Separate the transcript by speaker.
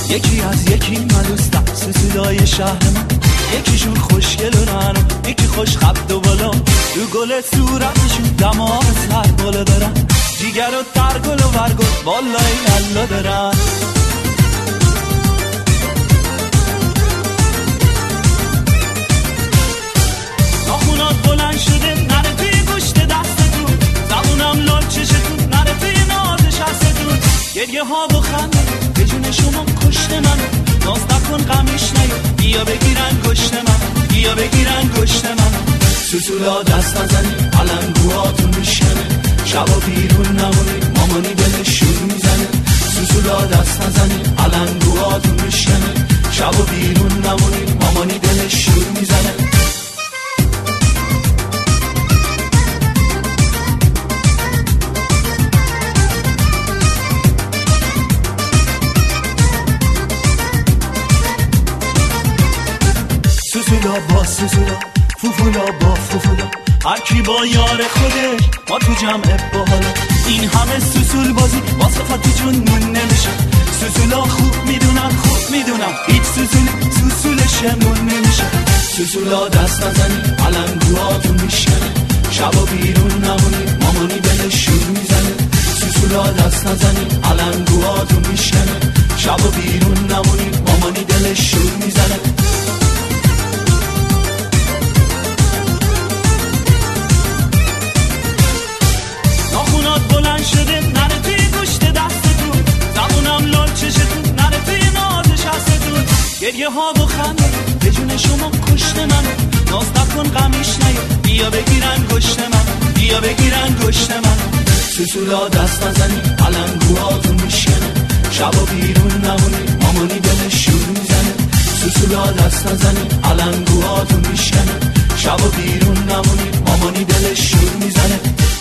Speaker 1: یکی از یکی ملوستم سسولای شهرم، یکیشون خوشگل و نرم، یکی خوش خبد و بالا، دو گل صورتشون دماغ سر بالا دارن، جیگر و ترگل و ورگل والای الله دارن. ناخونات بلند شده نره توی گوشت دستتون، زبونم لال چشتون نره توی نازش هستتون، گریه ها و خنده به جون شما کشت من، ناز نکن غمش نیا بیا بگیرن گشت من، بیا بگیرن گشت من. سوسولا دست نزنی علنگوهاتون میشکنه، شبا بیرون نمونی مامانی دلش شور میزنه. سوسولا دست نزنی علنگوهاتون میشکنه، شبا بیرون نمونی مامانی دلش شور میزنه. سوسولا با سوسولا، فوفولا با فوفولا، هر کی با یار خودش ما تو جمع باحالا. این همه سوسول بازی واسه فاتی جون نون نمیشه، سوسولا خوب میدونم هیچ سوسولی سوسولشمون نمیشه. سوسولا دست نزنی علنگوهاتون میشکنه، شبا بیرون نمونی مامانی دلش شور میزنه. سوسولا دست نزنی علنگوهاتون میشکنه، شبا بیرون نمونی مامانی دلش شور میزنه. بلند شده نره توی گوشت دستتون، زبونم لال چشتون نره توی نازش هستتون، گریه ها و خنده به جون شما کشت من، ناز نکن غمش نیا بیا بگیرن گشت من، بیا بگیرن گشت من. سوسولا دست نزنی علنگوهاتون میشکنه، شبا بیرون نمونی مامانی دلش شور میزنه. سوسولا دست نزنی علنگوهاتون میشکنه، شبا بیرون نمونی مامانی دلش شور میزنه.